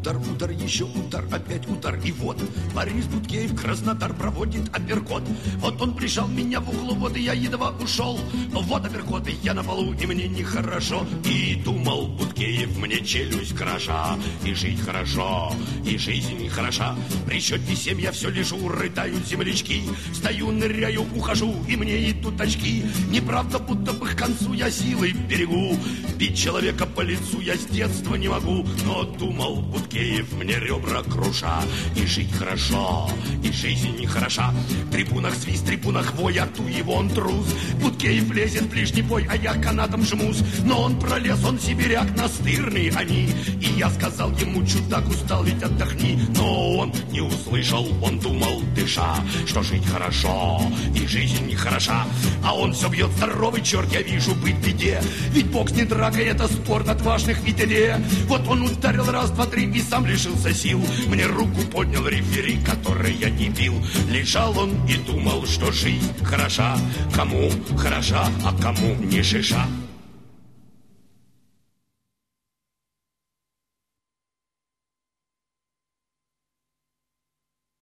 удар, еще удар, опять удар. И вот Борис Будкеев Краснодар проводит апперкот. Вот он прижал меня в углу, вот и я едва ушел. Вот апперкот, и я на полу, и мне нехорошо. И думал Будкеев, мне челюсть кроша. И жить хорошо, и жизнь хороша. При счете 7 я все лежу, рыдают землячки. Стою, ныряю, ухожу, и мне идут очки. Неправда, будто бы к концу я силой берегу. Бить человека по лицу я с детства не могу. Но думал Будкеев, мне ребра круша. И жить хорошо, и жизнь хороша. В трибунах свист, в трибунах вой, а ту его он трус. Будкеев лезет в ближний бой, а я канатом жмусь. Но он пролез, он сибиряк, настырный они. И я сказал ему, чудак, устал, ведь отдохни. Но он не услышал, он думал, дыша, что жить хорошо, и жизнь хороша. А он все бьет, здоровый черт, я вижу, быть в беде. Ведь бокс не драка, это спорт отважных и т.д. Вот он ударил раз, два, три и сам лишился сил. Мне руку поднял рефери, который я не бил. Лежал он и думал, что жизнь хороша. Кому хороша, а кому не шиша.